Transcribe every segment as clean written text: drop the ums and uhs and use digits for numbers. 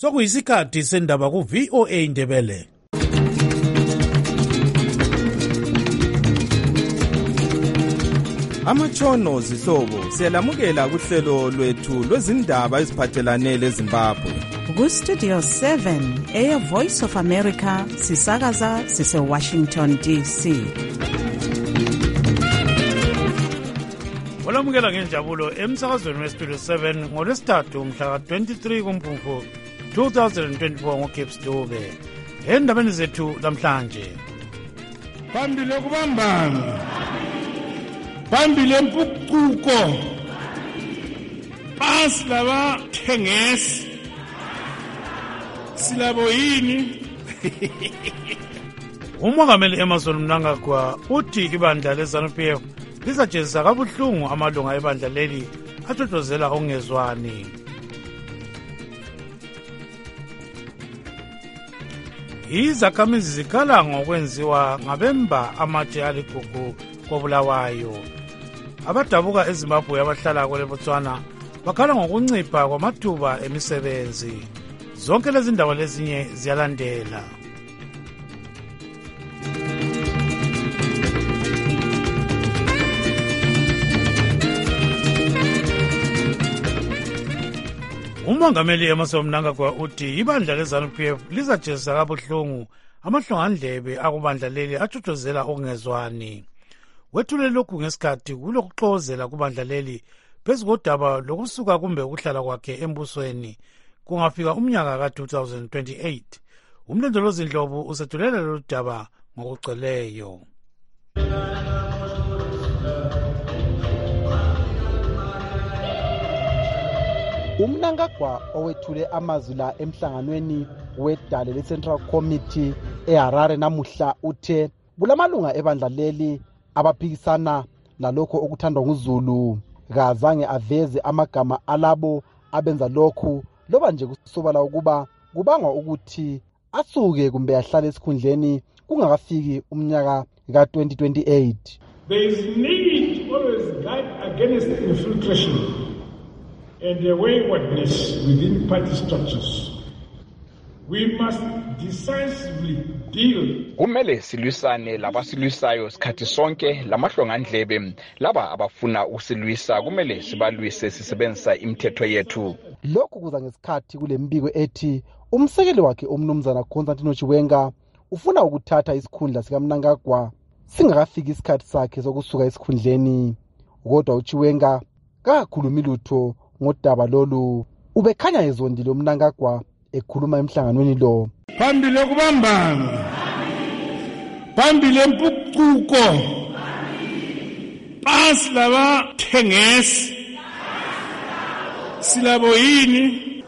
Sokuyisikhathi sendaba ku VOA Indebele. Amatshono zihlobo siyalamukela kuhlelo lwethu lwezindaba eziphathelane leZimbabwe. Ku Studio 7 Air Voice of America sisakaza sise Washington DC. Olamukela ngenjabulo emsakazweni we Studio 7 ngolwesithathu mhla 23 kuMfumfu 2024 ngoCape Dube. Endabeni zethu namhlanje. Phambili kubambana. Phambili empucuko. Phansi laba thengesi. Silabo yini? Umongameli Emmerson Mnangagwa uthi ibandla leZANU-PF lisajezisa kabuhlungu amalunga ebandla leli athothozela ongezwani. Izakhamizi zikhala ngokwenziwa ngabemba amatshe aligugu koBulawayo. Abadabuka eZimbabwe abahlala kwele Botswana bakhala ngokuncipha kwamathuba emisebenzi. Zonke lezi ndaba lezinye ziyalandela. Umongameli Emmerson Mnangagwa uthi ibandla leZANU-PF lizajezisa kabuhlungu amahlongandlebe akubandla leli athothozela okungezwani. Wethule lokhu ngesikhathi kulokuxozela kubandla leli phezu kodaba lokusuka kumbe ukuhlala kwakhe embusweni kungafika umnyaka ka-2028. Umlondolozi Ndlovu usethulela lolu daba ngokugcweleyo. UMnangagwa owethule amazwi la emhlanganweni wedale le-Central Committee eHarare namuhla uthe kulamalunga ebandla leli abaphikisana lalokho okuthandwa nguZulu. Kazange aveze amagama alabo abenza lokhu loba nje kusobala ukuba kubangwa ukuthi asuke kumbe ahlale esikhundleni kungakafiki umnyaka ka-2028. There is need to always guard against infiltration and waywardness within party structures. We must decisively deal. Kumele silwisane labasilwisayo sikhathi sonke lamahlongandlebe laba abafuna usilwisa kumele sibalwise sisebenzisa imithetho yethu. Lokhu kuza ngesikhathi kule mbiko ethi umsekeli wakhe umnumzana Constantino Chiwenga ufuna ukuthatha isikhundla sikaMnangagwa singakafiki isikhathi sakhe sokusuka esikhundleni. Kodwa uChiwenga kakhulumi lutho ngodaba lolu. Ubekhanya ezondile uMnangagwa ekhuluma emhlanganweni lo. Phambili kubambana. Phambili empucuko. Phansi laba thengesi. Silabo yini?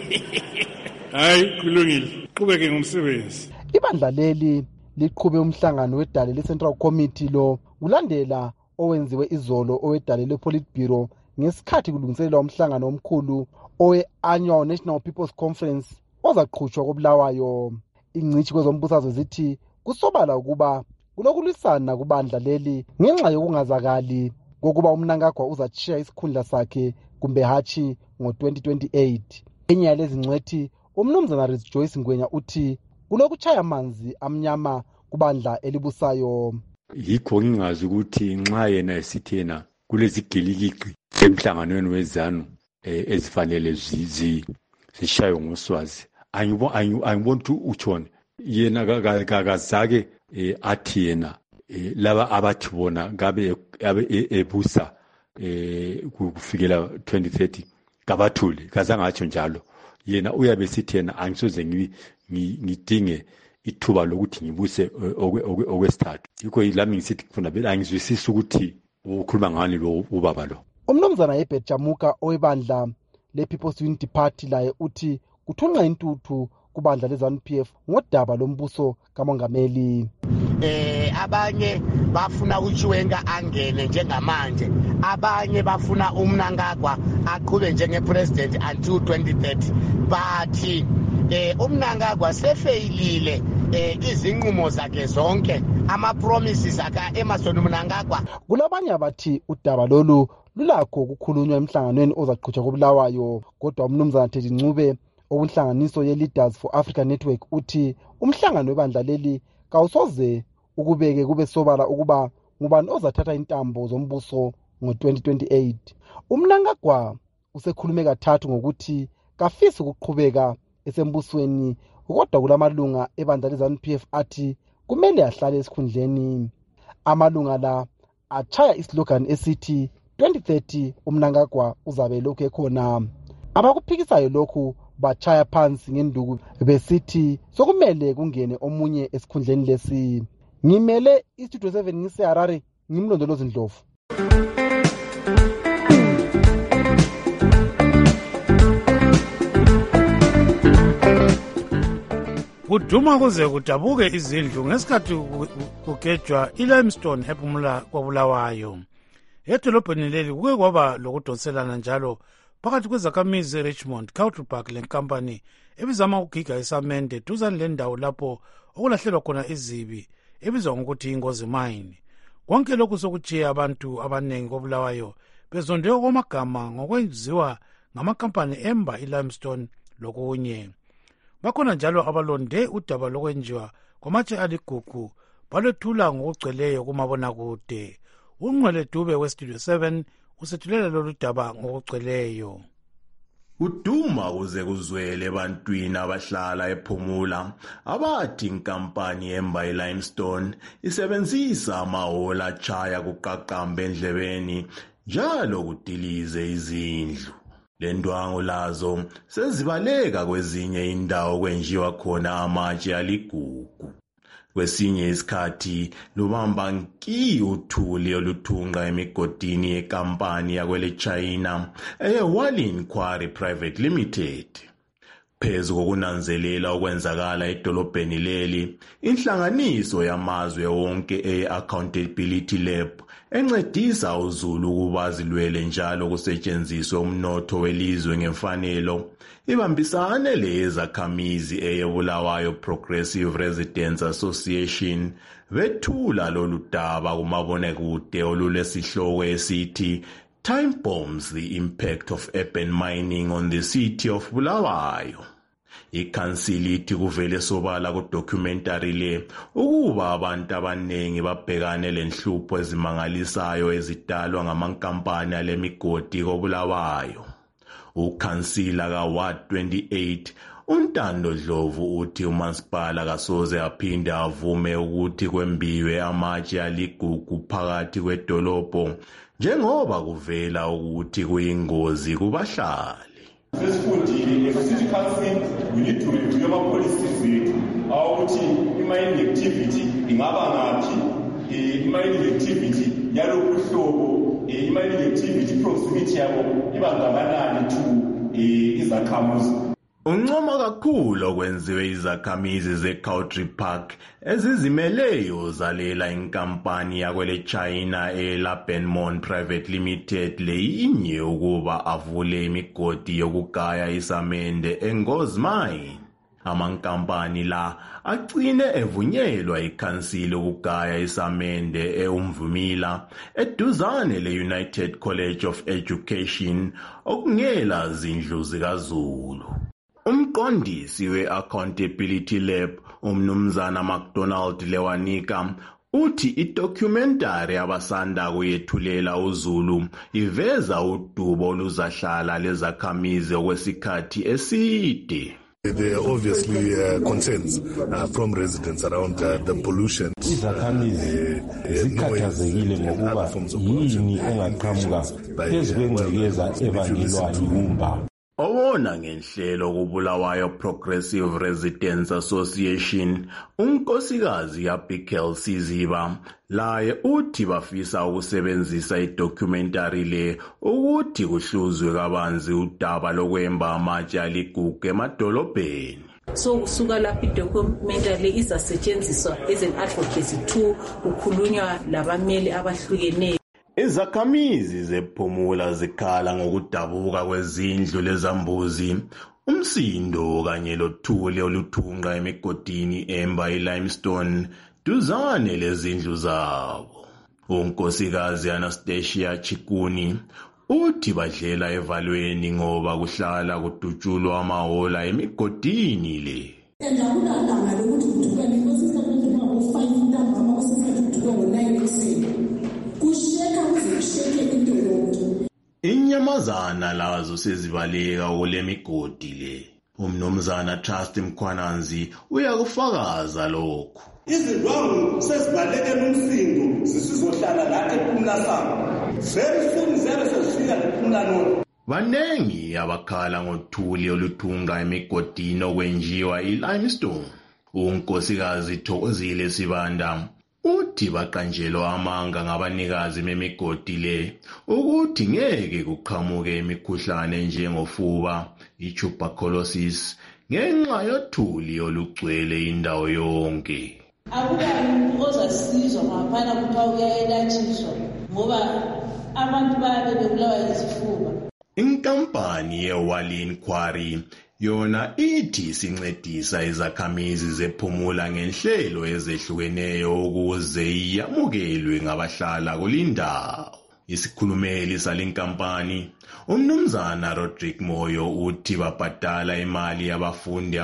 Hayi kulungile. Qhubeke ngomsebenzi. Ibandla leli liqhube umhlangano wedale le-Central Committee lo kulandela owenziwe izolo owedale le-Politburo ngesikhathi kulungiselelwa umhlangano omkhulu owe-Annual National People's Conference ozaqhutshwa koBulawayo. Ingcitshi kwezombusazwe zithi kusobala ukuba kulokulisana kubandla leli ngenxa yokungazakali kokuba uMnangagwa uzatshiya isikhundla sakhe kumbe hatshi ngo-2028. Enye yalezi ngcwethi umnumzana Rich Joyce Ngwenya uthi kulokutshaya amanzi amnyama kubandla elibusayo. Yikho ngingazi ukuthi nxa yena esithi yena kulezigilikiki emhlanganweni wezanu ezifanele zishaywe ngoswazi. Angibona utshona yena kakazake athi yena laba abathi bona ngabe ebusa kufikela 2030 kabathule kazange atsho njalo. Yena uyabe sithi yena angisoze ngidinge ithuba lokuthi ngibuse okwesithathu. Yikho yilami ngisithi kufuna bela angizwisisi ukuthi ukhuluma ngani lo ubaba lo. Umnumzana Herbert Jamuka owebandla le-People's Unity Party laye uthi kuthunqa intuthu kubandla leZANU-PF ngodaba lombuso kamongameli. Abanye bafuna uChiwenga angene njengamanje, abanye bafuna uMnangagwa aqhube njengepresident until 2030. Bathi uMnangagwa sefeyilile izinqumo zakhe zonke, ama-promises aka Emmerson Mnangagwa. Kulabanye abathi udaba lolu lulakho ukukhulunywa emhlanganweni ozaqhutshwa koBulawayo, kodwa umnumzana Thethi Ncube okunhlanganiso ye-Leaders for Africa Network uthi umhlangano webandla leli kawusoze ukubeke kube sobala ukuba ngubani ozathatha intambo zombuso ngo-2028. Mnangagwa usekhulume kathathu ngokuthi kafisi ukuqhubeka esembusweni kodwa kulamalunga ebandla le-ZANU-PF athi kumele ahlale esikhundleni. Amalunga la achaya islogan esithi 2030 Mnangagwa uzabe lokhu ekhona. Abakuphikisayo lokhu bachaya phansi ngenduku besithi sokumele kungene omunye esikhundleni lesi. Ngimele iStudio 7 ngiseHarare, ngimlondolozi Ndlovu. Kuduma kuze kudabuke izindlu ngesikhathi kugejwa ilimestone ephumula kwaBulawayo. Edolobheni leli kuke kwaba lokudonselana njalo phakathi kwezakhamizi eRichmond Country Park lenkampani ebizama ukugiga isamende duzane lendawo lapho okulahlelwa khona izibi ebizwa ngokuthi ingozi mine. Konke lokhu sokuchiya abantu abanengi koBulawayo bezonde okwamagama ngokwenziwa ngamakampani emba ilimestone lokunye. Bakhona njalo abalonde udaba lokwenjiwa kwamatshe aligugu balethula ngokugcweleyo kumabonakude. Ungqwele Dube weStudio 7 usethulela lolu daba ngokugcweleyo. Uduma kuze kuzwele ebantwini abahlala ephumula abathi inkampani emba ilimestone isebenzisa amahora achaya kuqaqamba endlebeni njalo kudilize izindlu. Lendwangu lazo sezibaleka kwezinye indawo kwenjiwa khona amatshe aligugu. Kwesinye isikhathi lubamba nki uthuli oluthunqa emigodini yekampani yakwele China eyeWalin Quarry Private Limited. Phezu kokunanzelela okwenzakala edolobheni leli, inhlanganiso yamazwe wonke e-Accountability Lab encedisa uZulu ukuba zilwele njalo kusetshenziswe umnotho welizwe ngemfanelo ibambisane lezakhamizi eyeBulawayo Progressive Residents Association bethula lolu daba kumabonakude olulesihloko esithi Time Bombs the Impact of Urban Mining on the City of Bulawayo. Ikhansili ithi kuvele sobala kudocumentary le ukuba abantu abanengi babhekane lenhlupho ezimangalisayo ezidalwa ngamankampani alemigodi koBulawayo. Ukhansila kaWard 28 uNtando Dlovu uthi umasipala kasoze aphinde avume ukuthi kwembiwe amatshe aligugu phakathi kwedolobho njengoba kuvela ukuthi kuyingozi kubahlali. Sesifundile city council we need to review our policies zethu awukuthi i-mining activity ingaba ngaphi i-mining activity yalolu hlobo i-mining activity proximity yabo ibangakanani to izakhamuzi. Uncoma kakhulu okwenziwe izakhamizi zeCountry Park ezizimeleyo zalela inkampani yakwele China eLabenmont Private Limited leyinye ukuba avule imigodi yokugaya isamende eNgozi Mine. Amankampani la agcine evunyelwa ikhansili ukugaya isamende eUmvumila eduzane leUnited College of Education okungela zindlu zikaZulu. Umqondisi we-Accountability Lab umnumzana McDonald Lewanika uthi idocumentary abasanda kuyethulela uZulu iveza udubo oluzahlala lezakhamizi okwesikhathi eside. There are obviously concerns from residents around the pollution. Izakhamizi zikhathazekile ngokuba yini engaqhamuka phezu kwengcekeza ebangelwa yibumba. Owona ngenhlelo kuBulawayo Progressive Residents Association unkosikazi Abigail Siziba laye uthi bafisa ukusebenzisa idocumentary le ukuthi kuhluzwe kabanzi udaba lokwemba amatshe aligugu emadolobheni. So kusuka lapho idocumentary izasetshenziswa as an advocacy to ukukhulunywa labameli abahlukeneyo. Izakhamizi zephumula zikhala ngokudabuka kwezindlu lezambuzi, umsindo kanye lothuli oluthunqa emigodini emba ilimestone duzane lezindlu zabo. Unkosikazi Anastasia Chikuni uthi badlela evalweni ngoba kuhlala kudutshulwa amahola emigodini le. Inyamazana lazo sezibaleka kule migodi le. Umnumzana Trust Mkhwananzi uyakufakaza lokhu. Izindwangu sezibaleke nomsindo zisizohlala la ePhumla Samba. Very soon zebe sezifika ePhumla North. Banengi abakhala ngothuli oluthunga emigodini okwenjiwa ilimestone. Unkosikazi Thokozile Sibanda uthi baqanjelwa amanga ngabanikazi memigodi le ukuthi ngeke kuqhamuke imikhuhlane njengofuba, i-tuberculosis ngenxa yothuli olugcwele indawo yonke. Akukamuntu ozasizwa ngaphana kuthiwa uyayelatshiswa ngoba abantu bayabe bebulawa izifuba. Inkampani ye-Walin Quarry yona ithi sincedisa izakhamizi zePhumula ngenhlelo ezehlukeneyo ukuze iyamukelwe ngabahlala kulindawo. Isikhulumeli salenkampani umnumzana Rodrick Moyo uthi babhadala imali yabafundi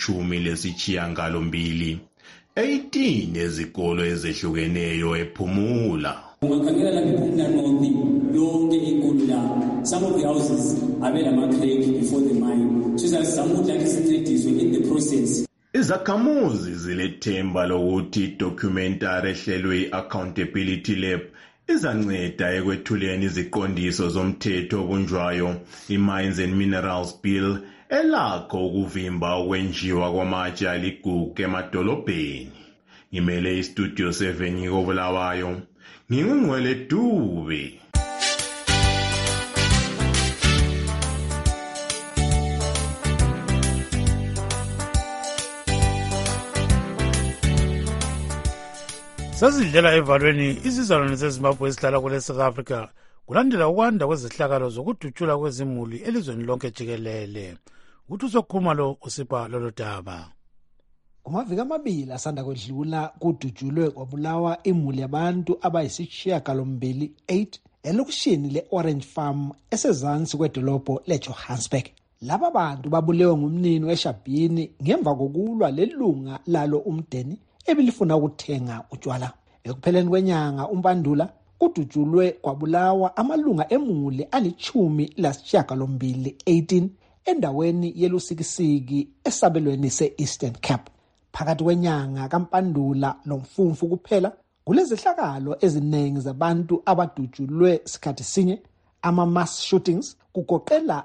abali-12 18 ezikolo ezehlukeneyo ePhumula. Ungakhangela la ePhumula North yonke inkulu la. Some of the houses abelama-crack before the mine. Sizazama isincediswe in the process. Izakhamuzi zilethemba lokuthi documentary ehlelwe i-Accountability Lab izanceda ekwethuleni iziqondiso zomthetho obunjwayo i-Mines and Minerals Bill elakho ukuvimba ukwenjiwa kwamatshe aligugu emadolobheni. Ngimele iStudio 7 ngikobulawayo, ngingungcwele Dube. Sazidlela evalweni izizalwane zeZimbabwe ezihlala kule South Africa kulandela ukwanda kwezehlakalo zokudutshula kwezimuli elizweni lonke jikelele. Uthi uzokhuluma lo usipha lolo daba. Kumaviki amabili asanda kwedlula kudutshulwe kwabulawa imuli yabantu abayisishiyagalombili 8 elokishini le-Orange Farm esezansi kwedolobho leJohannesburg. Laba bantu babulewe ngumnini weShabhini ngemva kokulwa lelunga lalo umdeni ebilifuna ukuthenga utshwala. Ekupheleni kwenyanga uMpandula kudutshulwe kwabulawa amalunga emuli ali-18 endaweni yelusikisiki esabelweni se-Eastern Cape. Phakathi kwenyanga kaMpandula noMfumfu kuphela kulezehlakalo eziningi zabantu abadutshulwe sikhathi sinye, ama-mass shootings kugoqela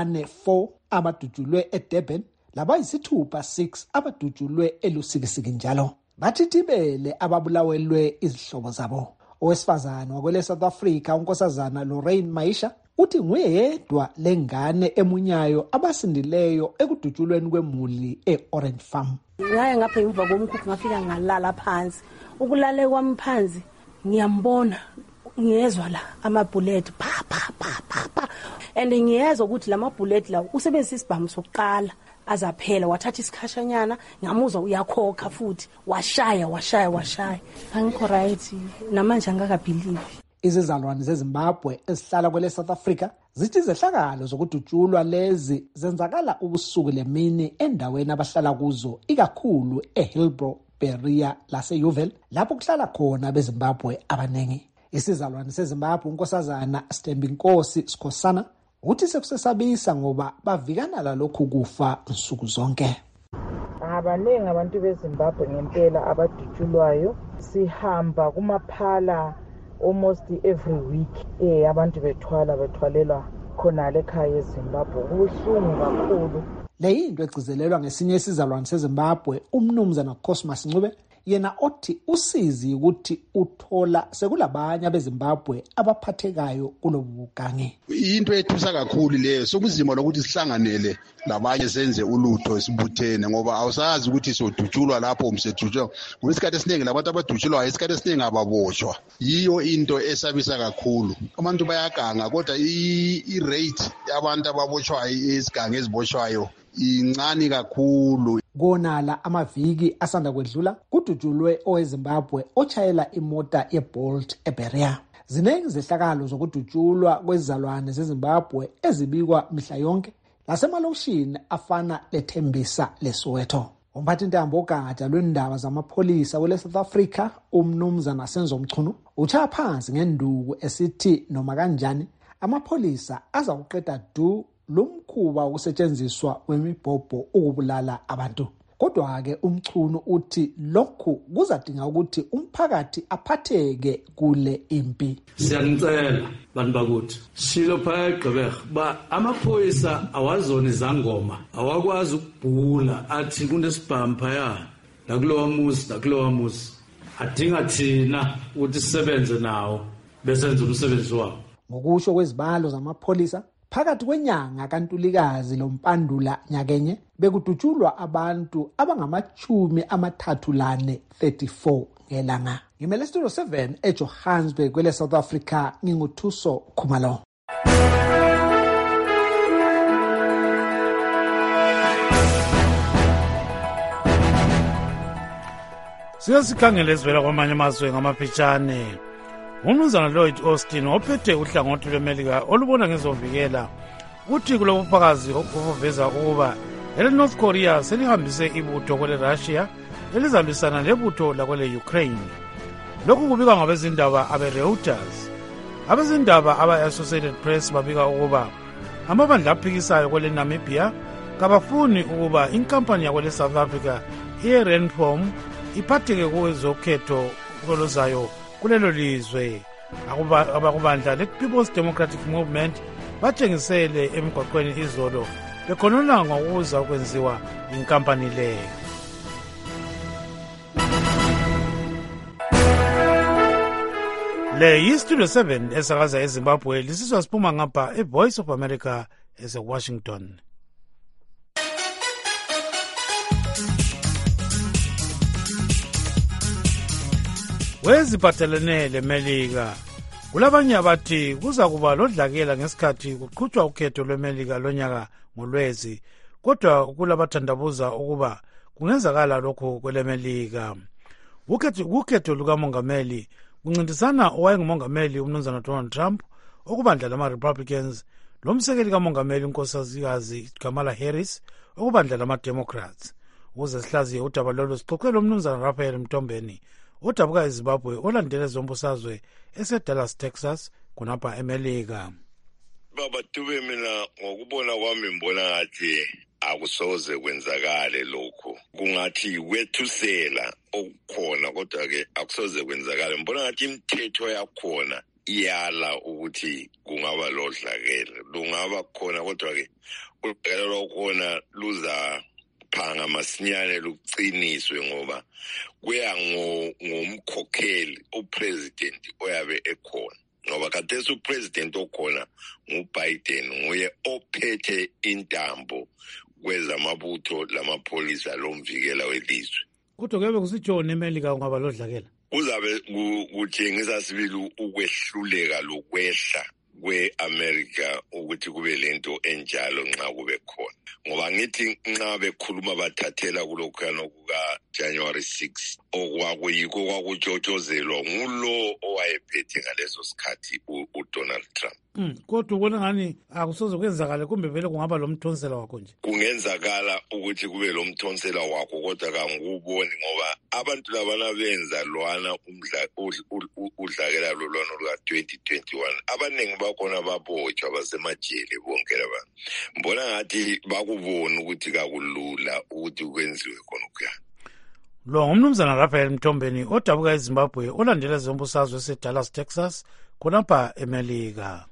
4 abadutshulwe eDurban labayisithupha 6 abadutshulwe elusikisiki njalo. Bathithibele ababulawelwe izihlobo zabo. Owesifazana wakwele South Africa unkosazana Lorraine Maisha uthi nguye yedwa lengane emunyayo abasindileyo ekudutshulweni kwemuli e-Orange Farm. Ngaye ngapha emva komkhukhu ngafika ngalala phansi. Ukulale kwami phansi ngiyambona ngiyezwa la amabullet pa pa pa pa pa and ngiyezwa ukuthi lama bullet la usebenzisa isibhamu sokuqala azaphela wathatha isikhashanyana ngamuzwa uyakhokha futhi washaya angikho right namanje angakabelieve. Izizalwane zeZimbabwe ezihlala kwele South Africa zithi zehlakalo zokudutshulwa lezi zenzakala ubusuku lemini endaweni abahlala kuzo ikakhulu eHillbrow, Berea laseYuvel lapho kuhlala khona beZimbabwe abanengi. Isizalwane seZimbabwe unkosazana Stembinkosi Sikhosana uthi sekusesabisa ngoba bavikana lalokhu kufa nsuku zonke. Abanengi abantu beZimbabwe ngempela abadutshulwayo sihamba kumaphala almost every week abantu bethwalelwa khona lekhaya eZimbabwe. Kubuhlungu kakhulu. Le yinto egcizelelwa ngesinye isizalwane seZimbabwe umnumzana Cosmas Ncube yena othi usizi ukuthi uthola sekulabanye abeZimbabwe abaphathekayo kulobugange. Into ethusa kakhulu leyo sokuzima lokuthi sihlanganele labanye senze ulutho sibuthene ngoba awusazi ukuthi sodutshulwa lapho umsedutshulwa ngesikhathi esiningi labantu abadutshulwayo isikhathi esiningi ababoshwa. Yiyo into esabisa kakhulu. Abantu bayaganga kodwa i-rate yabantu ababoshwayo esigange eziboshwayo incane kakhulu. Konala amaviki asanda kwedlula kudutshulwe oweZimbabwe ochayela imota yeBolt eBerea. Ziningi zehlakalo zokudutshulwa kwezizalwane zeZimbabwe ezibikwa mihla yonke lasemalokishini afana leThembisa leSoweto. Umphathintambo ogada lwendaba zamapholisa wele South Africa, umnumzana Senzo Mchunu, utshaya phansi ngenduku esithi noma kanjani amapholisa azakuqeda du lumkhuba wokusetshenziswa kwemibhobho ukubulala abantu. Kodwa-ke uMchunu uthi lokhu kuzadinga ukuthi umphakathi aphatheke kule impi. Siyanicela bantu bakuthi shilo phaya eGqeberha ba amaphoyisa awazona izangoma awakwazi ukubhula athi kunesibhamu phaya nakulowa muzi adinga thina ukuthi sisebenze nawo besenza umsebenzi wawo. Ngokusho kwezibalo zamapholisa, phakathi kwenyanga kaNtulikazi loMpandula nyakenye bekudutshulwa abantu abangama-34 ngelanga. Ngimele Studio 7 eJohannesburg kwele South Africa, nginguthuso Khumalo. Siyasikhangela esivela kwamanye amazwe ngamaphetshane. Umnumzana Lloyd Austin ophethe uhlangothi lweMelika olubona ngezovikela uthi kulobufakazi obuveza ukuba ele-North Korea selihambise ibutho kwele Russia elizalwisana lebutho lakwele Ukraine. Lokhu kubikwa ngabezindaba abe-Reuters. Abezindaba aba-Associated Press babika ukuba amabandla aphikisayo kwele Namibia kabafuni ukuba inkampani yakwele South Africa i-Renform iphatheke kwezokhetho oluzayo kulelo lizwe. Abakubandla le-People's Democratic Movement batshengisele emgwaqweni izolo bekhonona ngokuza ukwenziwa inkampani le. Le yi-Studio 7 esakaza eZimbabwe lisizwa siphuma ngapha eVoice of America ese-Washington. Weziphathelene leMelika kulabanye abathi kuza kuba lodlakela ngesikhathi kuqhutshwa ukhetho lweMelika lonyaka ngoLwezi, kodwa kulabathandabuza ukuba kungenzakala lokhu kweleMelika. Ukhetho lukamongameli kuncintisana owayengumongameli umnumzana Donald Trump, okubandla lama-Republicans, lomsekeli kamongameli unkosikazi Kamala Harris, okubandla lama-Democrats. Ukuze sihlaziye udaba lolu sixoxele umnumzana Raphael Mtombeni, odabuka eZimbabwe olandele zombusazwe eseDallas, Texas, kunapha eMelika. Baba Dube, mina ngokubona kwami ngibona ngathi akusoze kwenzakale lokho. Kungathi wethusela okukhona, kodwa ke akusoze kwenzakale. Ngibona ngathi imithetho yakhona iyala ukuthi kungaba lodlakela. Lungaba khona, kodwa ke udlakela lokhona luza phanga masinyane luqiniswe ngoba kuya ngomkhokheli upresident oyabe ekhona. Ngoba khathesi upresident okhona nguBiden, nguye ophethe intambo kwezamabutho lamapholisa lomvikela welizwe. Kodwa kube kusitshona eMelika kungaba lodlakela. Kuzabe kutshengisa sibili ukwehluleka lokwehla kwe-America ukuthi kube lento enjalo nxa kube khona. Ngoba ngithi nxa bekhuluma bathathela kulokhuyana kuka-January 6 okwakuyikho kwakutshotshozelwa ngulo owayephethe ngaleso sikhathi uDonald Trump. Kodwa ubona ngani akusoze kwenzakale, kumbe vele kungaba lomthonsela wakho nje? Kungenzakala ukuthi kube lomthonsela wakho, kodwa kangikuboni ngoba abantu labana benza lwana udlakela lolwana luka-2021 abaningi bakhona babotshwa basemajele bonke labantu. Mbona ngathi bakubona ukuthi kakulula ukuthi kwenziwe khona ukuyana. Lo ngumnumzana Raphael Mtombeni odabuka eZimbabwe olandela zombusazwe eseDallas, Texas, khonapha eMelika.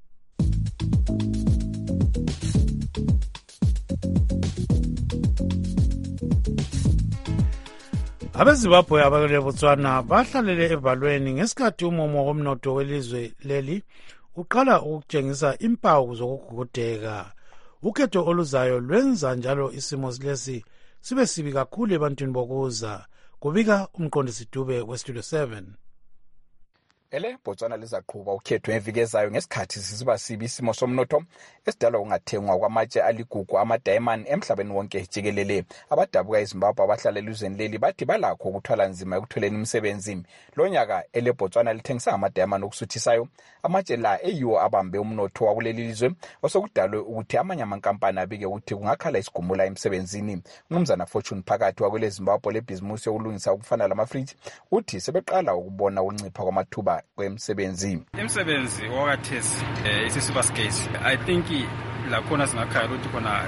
AbeZimbabwe abakule Botswana bahlalele evalweni ngesikhathi umumo womnotho welizwe leli uqala ukutshengisa impawu zokugugudeka. Ukhetho oluzayo lwenza njalo isimo lesi sibe sibi kakhulu ebantwini bokuza, kubika umqondisi Dube weStudio 7. Botswana lizaqhuba ukhetho ngeviki ezayo ngesikhathi sisiba sibi isimo somnotho esidalwa kungathengwa kwamatshe aligugu ama-diamond emhlabeni wonke jikelele. Abadabuka eZimbabwe abahlala elizweni leli bathi balakho ukuthwala nzima ekutholeni imisebenzi. Lo nyaka Botswana lithengisa ama-diamond okusuthisayo. Amatshe la eyiwo abambe umnotho wakuleli lizwe osokudalwe ukuthi amanye amankampani abike ukuthi kungakhala isigumula emsebenzini. Umnumzana Fortune phakathi wakwele Zimbabwe lebhizimusi yokulungisa ukufana lamafriji uthi sebeqala ukubona ukuncipha kwamathuba kwemsebenzi. Imsebenzi wakathesi isisuper scarce. I think lakhona singakhaya ukuthi khona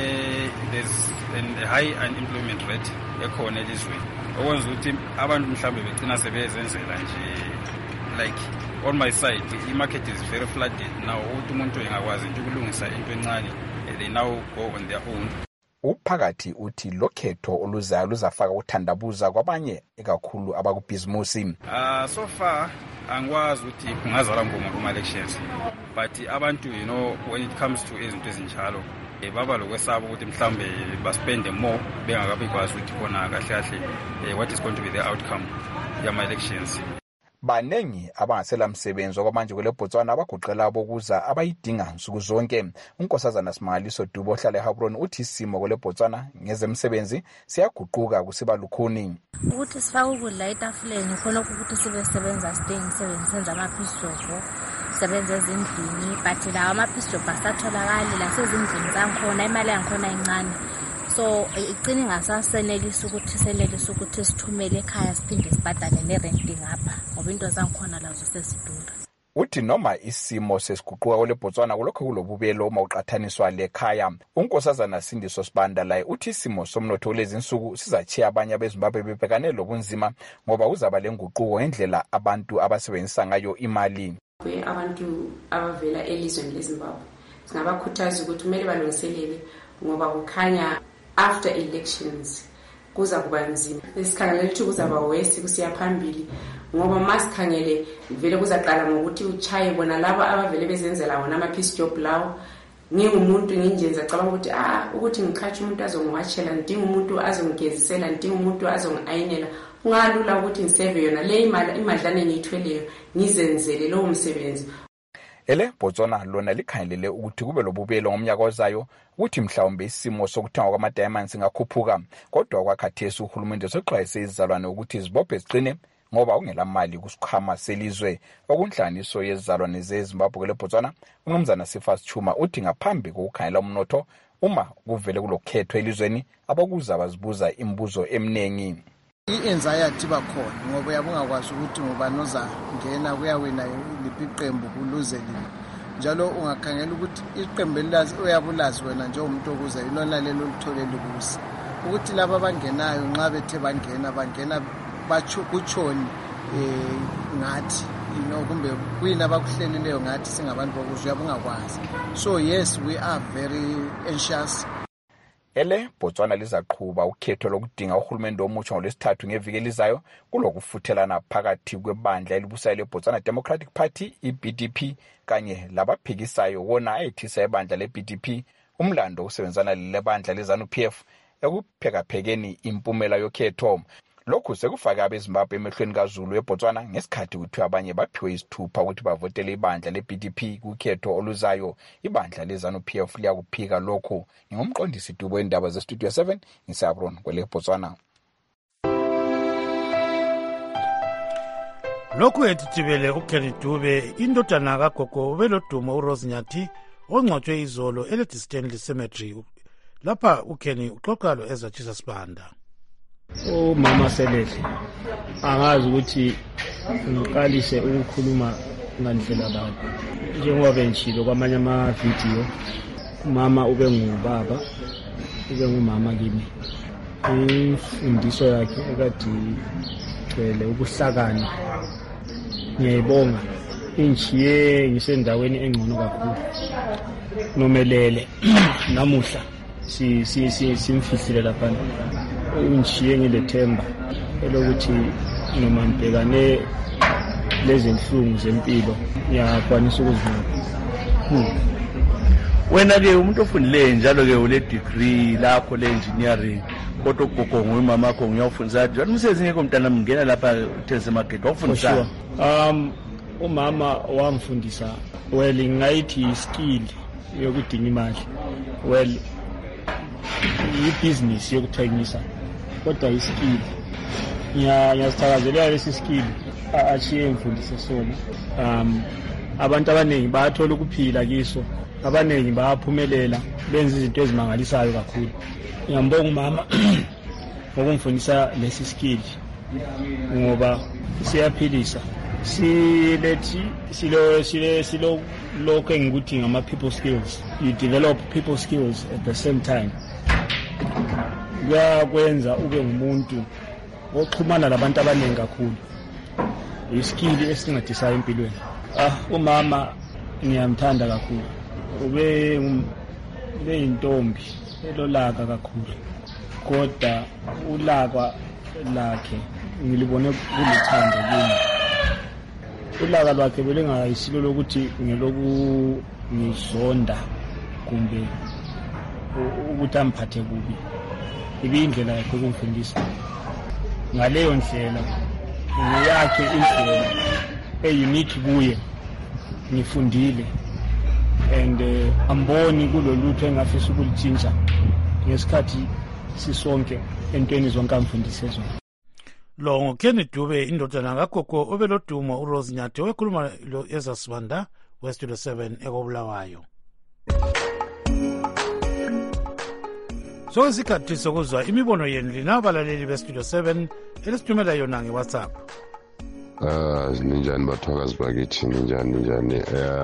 there's a high unemployment rate ekhona elizweni. Okwenza ukuthi abantu mhlawumbe begcina sebezenzela nje like on my side the market is very flooded now. Ukuthi umuntu engakwazi nje ukulungisa into encane they now go on their own. Uphakathi uthi lokhetho oluzayo luzafaka ukuthandabuza kwabanye ekakhulu abakubhizimusi. So far angikwazi ukuthi kungazala ngoma kuma elections, but abantu when it comes to izinto ezinjalo baba lokwesaba ukuthi mhlambe baspende more bengakabi kwazi ukuthi khona kahle kahle what is going to be the outcome yama elections. Banengi abangasela msebenzi okwamanje kwele Botswana abaguqela bokuza abayidinga nsuku zonke. Unkosazana Simangaliso Dubo ohlala eHabron uthi isimo kwele Botswana ngezemsebenzi siyaguquka kusiba lukhuni. Ukuthi sifaka ukudla etafuleni khona ukuthi sibesebenza sidinga imisebenzi senza amaphishopho sebenza ezindlini but la amaphishopho asatholakali la sezindlini zangikhona imali yangikhona incane. So igcina ingasasenelisa ukuthi sithumele ekhaya siphinde sibhadale nerent ngapha ngoba into zangikhona lazo sesidura. Uthi noma isimo sesiguquka kwele Botswana kulokho kulobubelo uma uqathaniswa lekhaya. Unkosazana Sindiso Sibanda la uthi isimo somnotho lezi insuku sizachiya abanye abeZimbabwe bebhekane lobunzima ngoba uzaba lenguquko ngendlela abantu abasebenzisa ngayo imali. Abantu abavela elizweni leZimbabwe singabakhuthaza ukuthi kumele balungiselele ngoba kukhanya after elections kuza kuba nzima. Sikhangele ukuthi kuzaba worse kusiya phambili ngoba masikhangele vele kuzaqala ngokuthi uchaye bona laba abavele bezenzela wona ama-piece job lawo. Ngingumuntu nginjenza cabanga ukuthi ukuthi ngiqhatshe umuntu azongiwatshela, ndinga umuntu azongigezisela, ndinga umuntu azongiayinela. Kungalula ukuthi ngiseve yona le imadlane ngiyithweleyo ngizenzele lowo msebenzi. Botswana lona likhangelele ukuthi kube lobubelo ngomnyaka ozayo ukuthi mhlawumbe isimo sokuthengwa kwama-diamonds singakhuphuka. Kodwa kwakhathesi uhulumende soxwayise izizalwane ukuthi zibophe ziqine ngoba ungela mali kusikhwama selizwe. Okunhlaniso yezizalwane zeZimbabwe kwele Botswana uMnumzana Sifas Chuma uthi ngaphambi kokukhangela umnotho uma kuvele kulokhetho elizweni abakuza bazibuza imibuzo eminingi. I-anxiety bakhona ngoba uyabungakwazi ukuthi ngubani ozangena kuyawina liphi iqembu kuluze lini. Njalo ungakhangela ukuthi iqembu elilazi uyabulazi wena njengomuntu okuza ilona lelo litholele kusi. Ukuthi laba abangenayo nxa bethe bangena kuchoni ngathi kumbe kuyini abakuhlelileyo ngathi singabantu bokuza uyabungakwazi. So yes, we are very anxious. Botswana lizaqhuba ukhetho lokudinga uhulumende omutsha ngolwesithathu ngeviki elizayo kulokufuthelana phakathi kwebandla elibusayo leBotswana Democratic Party iBDP kanye labaphikisayo wona ayethisa ebandla leBDP umlando usebenzana lebandla leZANU-PF ekuphekaphekeni impumela yokhetho. Lokhu sekufake abeZimbabwe emehlweni kaZulu eBotswana ngesikhathi kuthiwa abanye baphiwe isithupha ukuthi bavotele ibandla leBDP kukhetho oluzayo. Ibandla leZANU-PF liyakuphika lokhu. Ngingumqondisi Dubo endaba zeStudio 7 ngiseHabron kwele Botswana. Lokhu etithibele uKenny Dube indodana kagogo ubelodumo uRose Nyathi ongcwatshwe izolo eLady Stanley Cemetery. Lapha uKenny uxoxa lo Ezatshisa Sibanda. Mama Selele angazi ukuthi ngiqalise ukukhuluma ngandlela bani njengoba benjilo kwamanye ama-video. Mama ube ngubaba, ube ngumama kimi. Imfundiso yakhe ekade igcwele ubuhlakani ngiyayibonga, ingichiye ngisendaweni engcono kakhulu nomelele. Namuhla simfihlile lapha, ingichiye ngilethemba elokuthi noma ngibhekane lezi inhlungu zempilo ngiyakwanisa ukuzibona. Wena-ke umuntu ofundileyo njalo-ke ule degree lakho le-engineering, kodwa ugogo ngumama akho ngiyawufundisa njalo umsebenzi ngekho mntanami ngena lapha uthengisa emagedi wawufundisa. umama wamfundisa ngayithi skill yokudinga imali i-business yokuthengisa kodwa iskill ngiyasithakazelela lesi skill achiye imfundise sona. Abantu abaningi bayathola ukuphila kiso, abaningi bayaphumelela benza izinto ezimangalisayo kakhulu. Ngiyambonga umama ngokungifundisa lesi skill ngoba siyaphilisa. Silo lokho engikuthi ngama people skills. You develop people skills at the same time. Kuyakwenza ube ngumuntu oxhumana nabantu abaningi kakhulu. Iskill esincedisayo empilweni. Umama ngiyamthanda kakhulu. Ube yintombi elolaka kakhulu. Kodwa ulaka lakhe ngilibone kulithando kimi. Ulaka lwakhe belengayisilo lokuthi ngeloku ngizonda kumbe ukuthi amphathe kubi. Ibindlela yakhe ukumfundisa. Ngaleyo ndlela ngiyakhe indlela unique kuye ngifundile and amboni kulolutho engafisa ukulitshintsha ngesikhathi sisonke entweni zonke amfundise zona. Lo nguKenny Dube indodana kagogo obelodumo uRose Nyathi wekhuluma lo ezasibanda weStudio 7 ekobulawayo. So isikhathi sokuzwa imibono yenu linabalaleli beStudio 7 elisithumela yona ngeWhatsApp. Ninjani bathokazi bakithi, ninjani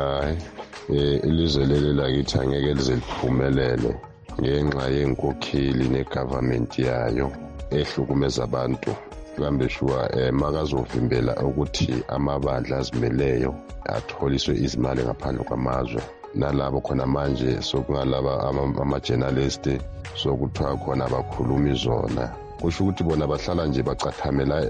ilizwe leli lakithi angeke lize liphumelele ngenxa yenkokheli negovernment yayo ehlukumeza abantu. Kambe shuwa makazovimbela ukuthi amabandla azimeleyo atholiswe izimali ngaphandle kwamazwe. Nalabo khona manje sokungalaba ama-journalist sokuthiwa khona abakhulumi zona. Kusho ukuthi bona bahlala nje bacathamela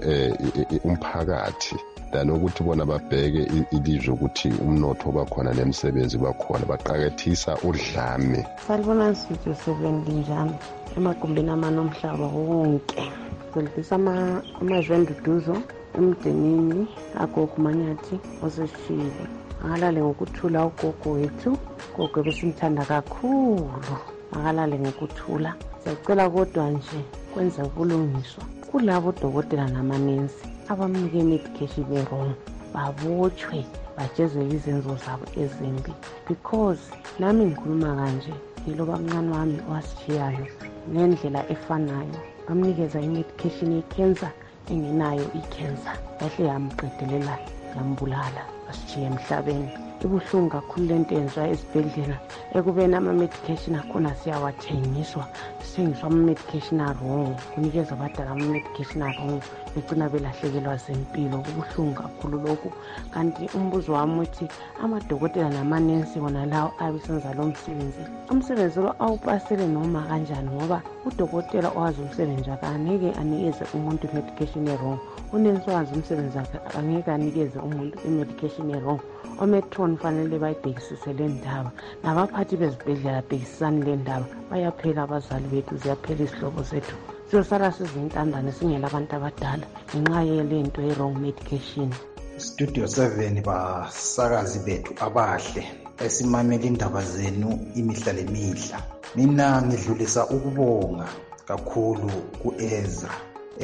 umphakathi than ukuthi bona babheke ilizwe ukuthi umnotho bakhona nemisebenzi bakhona baqakethisa udlame. Salibona Studio 7 linjani emagumbini amanomhlaba wonke. Selifisa amazwenduduzo emdenini agogo Manyathi oseshile. Akalale ngokuthula ugogo wethu, gogo besimthanda kakhulu. Akalale ngokuthula. Siyacela kodwa nje kwenza ubulungiswa kulabo dokotela namanensi abamnike medication wrong, babotshwe bajezelwe izenzo zabo ezimbi. Because nami ngikhuluma kanje yiloba mncane wami wasishiyayo ngendlela efanayo, bamnikeza imedication ye-cancer engenayo i-cancer, yahle yamqedelela yambulala asishiye emhlabeni. Ibuhlungu kakhulu lento yenziwa esibhedlela ekubeni ama-medication akhona siyawathengiswa, sithengiswa ama-medication wrong, kunikeza abadala ama-medication wrong begcina belahlekelwa zempilo. Kubuhlungu kakhulu lokhu. Kanti umbuzo wami uthi amadokotela namanensi wona lawo abisenza lo umsebenzi lo awupasele noma kanjani, ngoba udokotela owazi umsebenzi wakhe angeke anikeze umuntu i-medication wrong, unensi owazi umsebenzi wakhe angeke anikeze umuntu i-medication wrong. Ometron fanele bayibhekisise le ndaba, nabaphathi bezibhedlela bhekisisani le ndaba. Bayaphela abazali bethu, ziyaphela izihlobo zethu, siyosala sizintandane singela abantu abadala ngenxa yelento ye-wrong medication. Studio 7 basakazi bethu abahle esimamela indaba zenu imihla lemihla. Mina ngidlulisa ukubonga kakhulu ku-Ezra.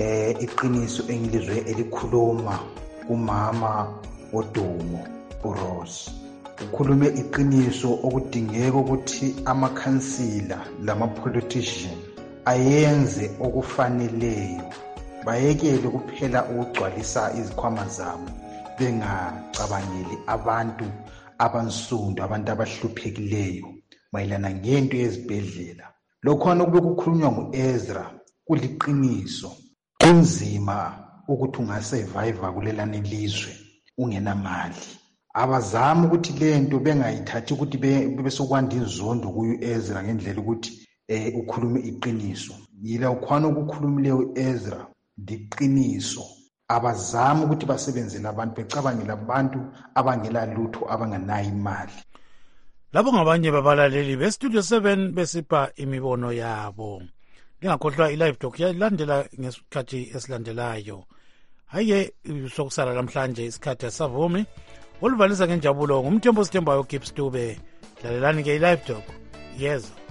Iqiniso engilizwe elikhuluma kumama odumo uRose. Ukhulume iqiniso okudingeka ukuthi amakhansila lama-politician ayenze okufaneleyo, bayekele kuphela ukugcwalisa izikhwama zabo bengacabangeli abantu abansundu, abantu abahluphekileyo mayelana ngento yezibhedlela. Lokhona kube kukhulunywa ngu-Ezra kuliqiniso. Kunzima ukuthi ungasurvive kulelani lizwe ungenamali. Abazama ukuthi lento bengayithathi ukuthi besokwanda inzondo kuyu-Ezra ngendlela ukuthi ukhulume iqiniso. Yila ukhwana ukukhulumileyo u-Ezra liqiniso. Abazama ukuthi basebenzele abantu becabangela abantu abangela lutho abanganayo imali. Labo ngabanye babalaleli beStudio 7 besipha imibono yabo. Lingakhohlwa i-live talk yalandela ngesikhathi esilandelayo. Haye sokusala namhlanje isikhathi asavumi oluvalisa ngenjabulo ngumthembo sithembayo Gibbs Dube. Dlalelani ke i-Live Talk. Yeza.